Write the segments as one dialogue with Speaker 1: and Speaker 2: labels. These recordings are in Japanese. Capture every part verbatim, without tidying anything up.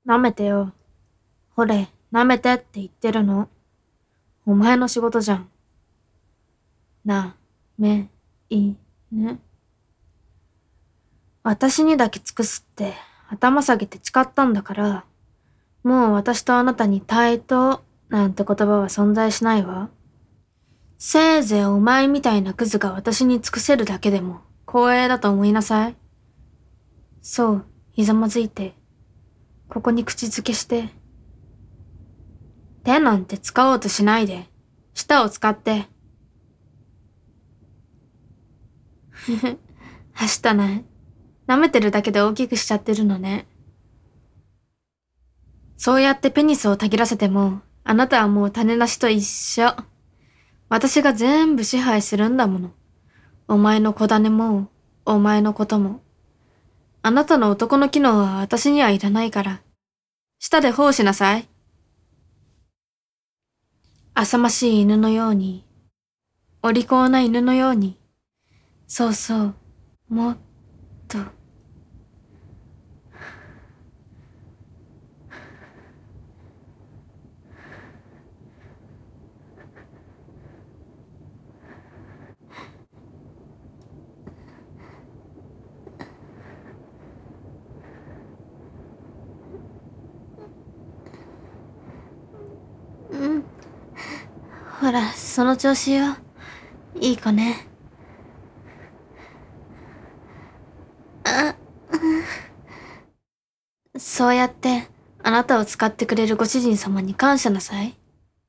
Speaker 1: 舐めてよ。ほれ、舐めてって言ってるの。お前の仕事じゃん。な、め、い、ぬ。私にだけ尽くすって頭下げて誓ったんだから、もう私とあなたに対等なんて言葉は存在しないわ。せいぜいお前みたいなクズが私に尽くせるだけでも光栄だと思いなさい。そう、ひざまずいて、ここに口づけして。手なんて使おうとしないで、舌を使って。ふふ、はしたない。舐めてるだけで大きくしちゃってるのね。そうやってペニスをたぎらせても、あなたはもう種なしと一緒。私が全部支配するんだもの。お前の子種も、お前のことも。あなたの男の機能は私にはいらないから。舌で奉しなさい。浅ましい犬のように、お利口な犬のように。そうそう、もっと。うん。ほら、その調子よ。いい子ね。あ、そうやって、あなたを使ってくれるご主人様に感謝なさい。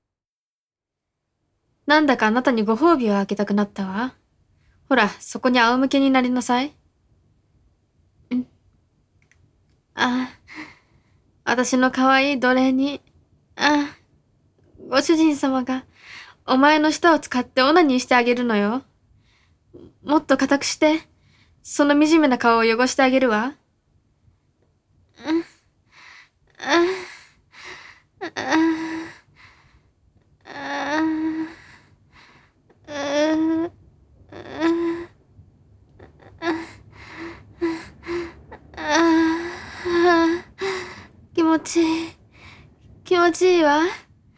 Speaker 1: なんだかあなたにご褒美をあげたくなったわ。ほら、そこに仰向けになりなさい。んあ、私の可愛い奴隷に、あ、ご主人様が、お前の舌を使ってオナニーしてあげるのよ。もっと固くして、その惨めな顔を汚してあげるわ。うん、あ、あ、あ、あ、あ、気持ちいい。気持ちいいわ。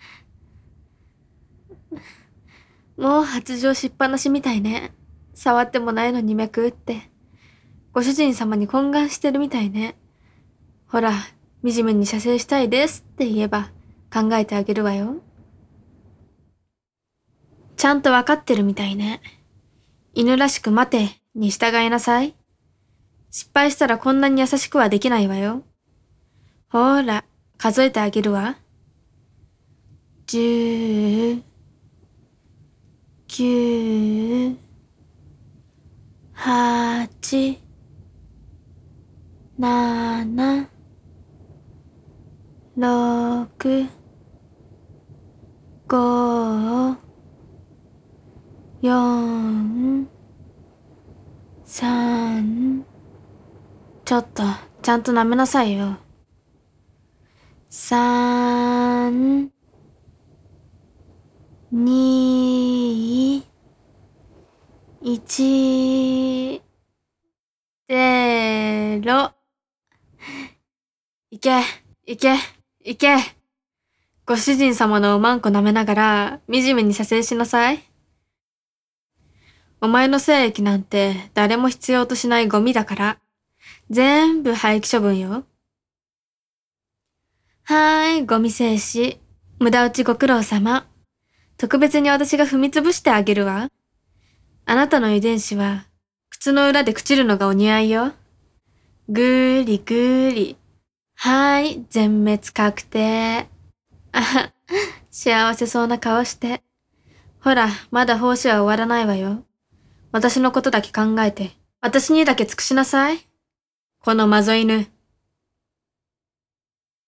Speaker 1: もう発情しっぱなしみたいね。触ってもないのに脈打って。ご主人様に懇願してるみたいね。ほら、惨めに射精したいですって言えば考えてあげるわよ。ちゃんとわかってるみたいね。犬らしく待てに従いなさい。失敗したらこんなに優しくはできないわよ。ほら、数えてあげるわ。十、九、八、七、六、五、四、三。ちょっと、ちゃんと舐めなさいよ。三、二、一、ゼロ。いけ、いけ、いけ。ご主人様のおまんこ舐めながら、惨めに射精しなさい。お前の精液なんて誰も必要としないゴミだから、全部廃棄処分よ。はーい、ゴミ精子。無駄打ちご苦労様。特別に私が踏みつぶしてあげるわ。あなたの遺伝子は、靴の裏で朽ちるのがお似合いよ。ぐーりぐーり。はーい、全滅確定。あは、幸せそうな顔して。ほら、まだ奉仕は終わらないわよ。私のことだけ考えて、私にだけ尽くしなさい。このマゾ犬。